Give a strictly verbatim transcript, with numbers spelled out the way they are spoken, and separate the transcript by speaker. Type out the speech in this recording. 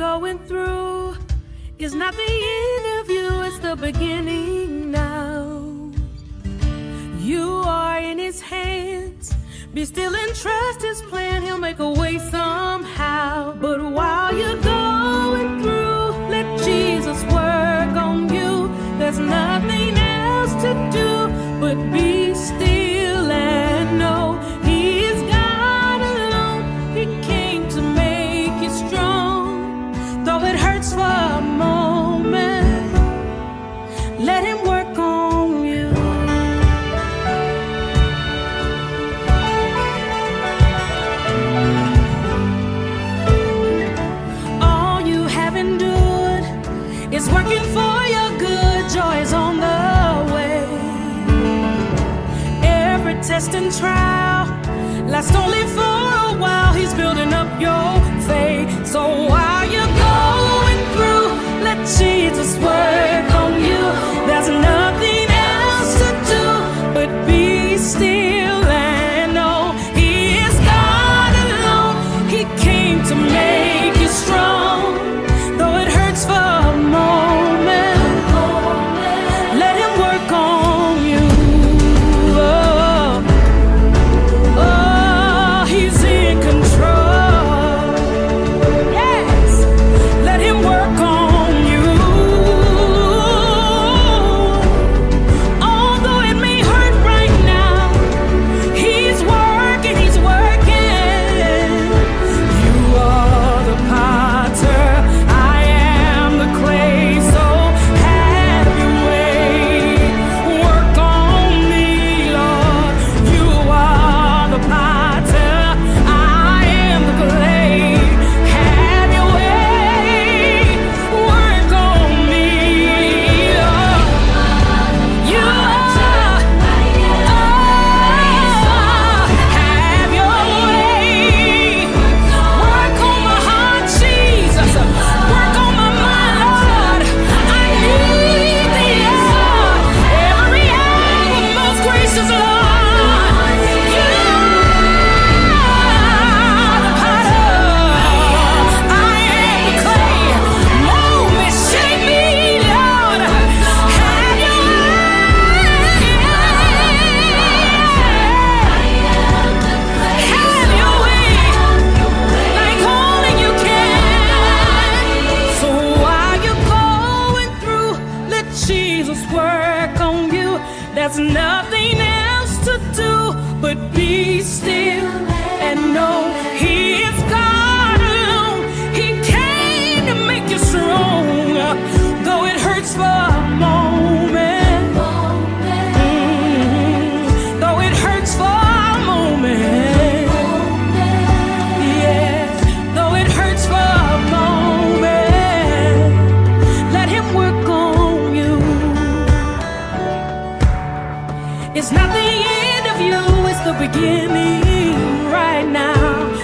Speaker 1: going through is not the end of you, it's the beginning now. You are in his hands. Be still and trust his plan. He'll make a way somehow. But while you're going through, let Jesus work on you. There's nothing else to do but be still and know he is God alone. He came to make you strong. Though it hurts for a moment, let him work on you. All you have endured is working for your good. Joy is on the way. Every test and trial lasts only for a while. He's building up your faith. So while you're going through, let Jesus work on you. There's nothing else to do but be still and know he is God alone. He came to make you strong. Though it hurts for a moment, let him work on you. Oh, oh, he's in control. Yes, let him work on you. Although it may hurt right now, he's working, he's working. You are the potter, I am the clay, so have your way. Work on me, Lord. You are the potter, I am the clay. Have your way. Work on me, Lord. You are, have your way. Work on my heart, Jesus. Work on my mind, Lord. I need thee, Lord. Every hour, most gracious Lord. You are the potter, I am the clay. Mold me, shape me, Lord. Have your Have your way, like only you can. So while you're going through, let Jesus work on you. There's nothing else to do but be still and know he is God alone. He came to make you strong. Though it hurts for a moment, mm, though it hurts for a moment, yeah, though it hurts for a moment, let him work on you. It's not the end of you, it's the beginning right now.